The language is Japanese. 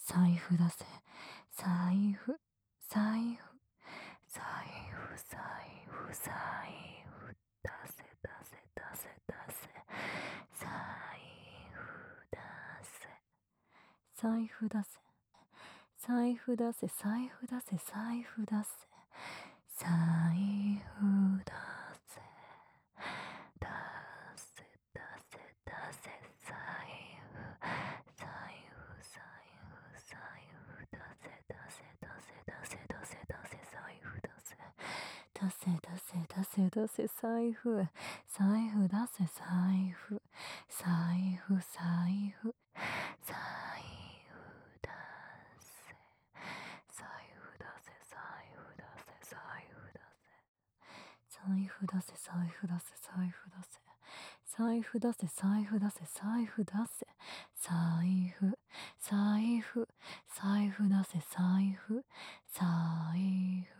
財布出せ、財布、財布、財布、財布、財布、出せ、出せ、出せ、出せ、財布出せ、財布出せ、財布出せ、財布出せ、財布出せ、財布出せ、出せ、出せ、出せ、財布、財布、財布、財布、出せ、出せ、出せ、出せ、出せ、出せ、財布出せ、出せ、出せ、出せ、出せ、財布、財布出せ、財布、財布、財布、財布出せ、財布出せ、財布出せ、財布出せ、財布出せ、財布出せ、財布出せ、財布出せ、財布出せ、財布出せ、財布、財布、財布出せ、財布、財布